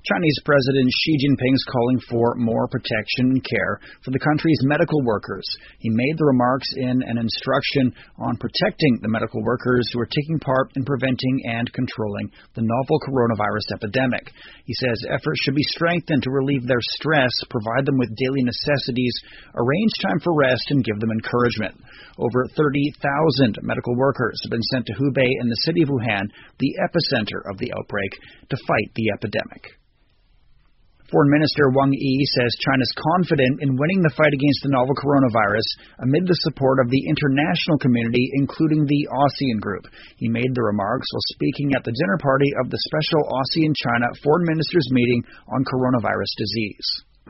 Chinese President Xi Jinping is calling for more protection and care for the country's medical workers. He made the remarks in an instruction on protecting the medical workers who are taking part in preventing and controlling the novel coronavirus epidemic. He says efforts should be strengthened to relieve their stress, provide them with daily necessities, arrange time for rest, and give them encouragement. Over 30,000 medical workers have been sent to Hubei in the city of Wuhan, the epicenter of the outbreak, to fight the epidemic. Foreign Minister Wang Yi says China is confident in winning the fight against the novel coronavirus amid the support of the international community, including the ASEAN group. He made the remarks while speaking at the dinner party of the special ASEAN-China Foreign Ministers meeting on coronavirus disease.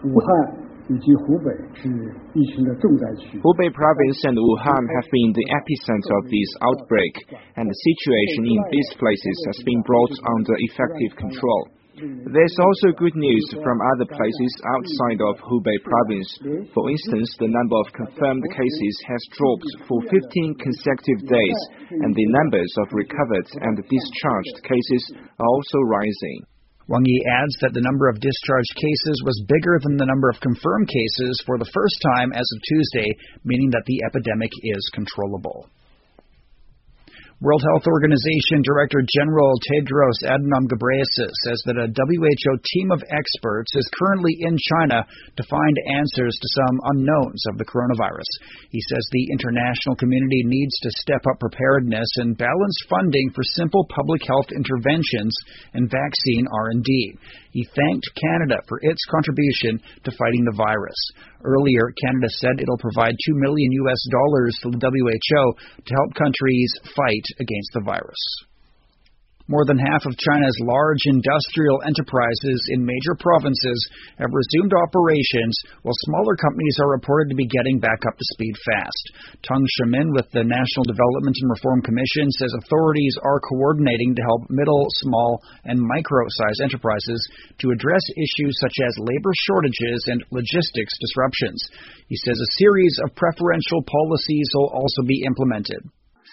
Hubei province and Wuhan have been the epicenter of this outbreak, and the situation in these places has been brought under effective control. There's also good news from other places outside of Hubei province. For instance, the number of confirmed cases has dropped for 15 consecutive days, and the numbers of recovered and discharged cases are also rising. Wang Yi adds that the number of discharged cases was bigger than the number of confirmed cases for the first time as of Tuesday, meaning that the epidemic is controllable. World Health Organization Director General Tedros Adhanom Ghebreyesus says that a WHO team of experts is currently in China to find answers to some unknowns of the coronavirus. He says the international community needs to step up preparedness and balance funding for simple public health interventions and vaccine R&D. He thanked Canada for its contribution to fighting the virus. Earlier, Canada said it'll provide $2 million to the WHO to help countries fight against the virus. More than half of China's large industrial enterprises in major provinces have resumed operations, while smaller companies are reported to be getting back up to speed fast. Teng Shemin with the National Development and Reform Commission says authorities are coordinating to help middle, small, and micro-sized enterprises to address issues such as labor shortages and logistics disruptions. He says a series of preferential policies will also be implemented.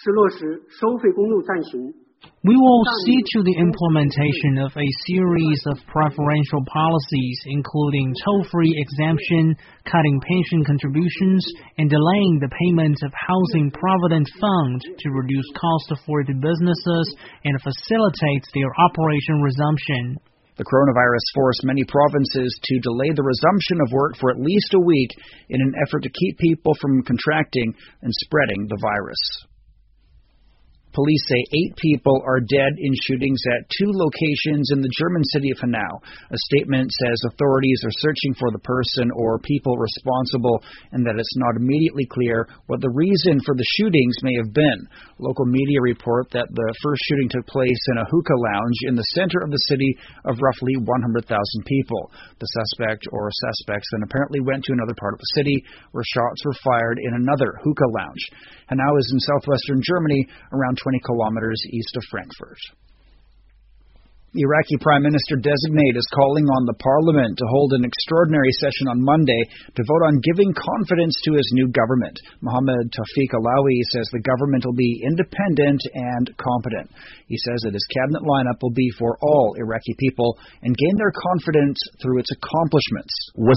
We will see to the implementation of a series of preferential policies, including toll-free exemption, cutting pension contributions, and delaying the payment of Housing Provident Fund to reduce costs for the businesses and facilitate their operation resumption. The coronavirus forced many provinces to delay the resumption of work for at least a week in an effort to keep people from contracting and spreading the virus. Police say 8 people are dead in shootings at 2 locations in the German city of Hanau. A statement says authorities are searching for the person or people responsible and that it's not immediately clear what the reason for the shootings may have been. Local media report that the first shooting took place in a hookah lounge in the center of the city of roughly 100,000 people. The suspect or suspects then apparently went to another part of the city where shots were fired in another hookah lounge. Hanau is in southwestern Germany, around 20 kilometers east of Frankfurt. The Iraqi Prime Minister-designate is calling on the parliament to hold an extraordinary session on Monday to vote on giving confidence to his new government. Mohammed Tawfiq Alawi says the government will be independent and competent. He says that his cabinet lineup will be for all Iraqi people and gain their confidence through its accomplishments.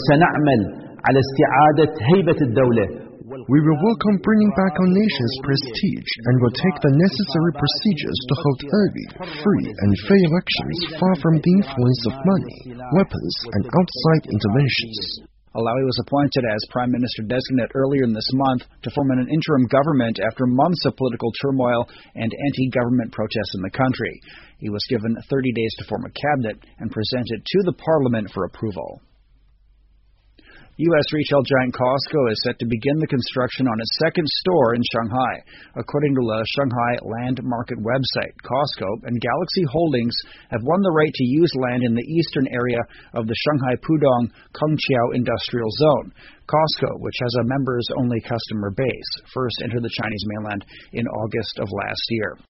We will work on bringing back our nation's prestige and will take the necessary procedures to hold early, free and fair elections far from the influence of money, weapons and outside interventions. Alawi was appointed as Prime Minister-designate earlier in this month to form an interim government after months of political turmoil and anti-government protests in the country. He was given 30 days to form a cabinet and present it to the parliament for approval. U.S. retail giant Costco is set to begin the construction on its second store in Shanghai. According to the Shanghai Land Market website, Costco and Galaxy Holdings have won the right to use land in the eastern area of the Shanghai Pudong Kongqiao Industrial Zone. Costco, which has a members-only customer base, first entered the Chinese mainland in August of last year.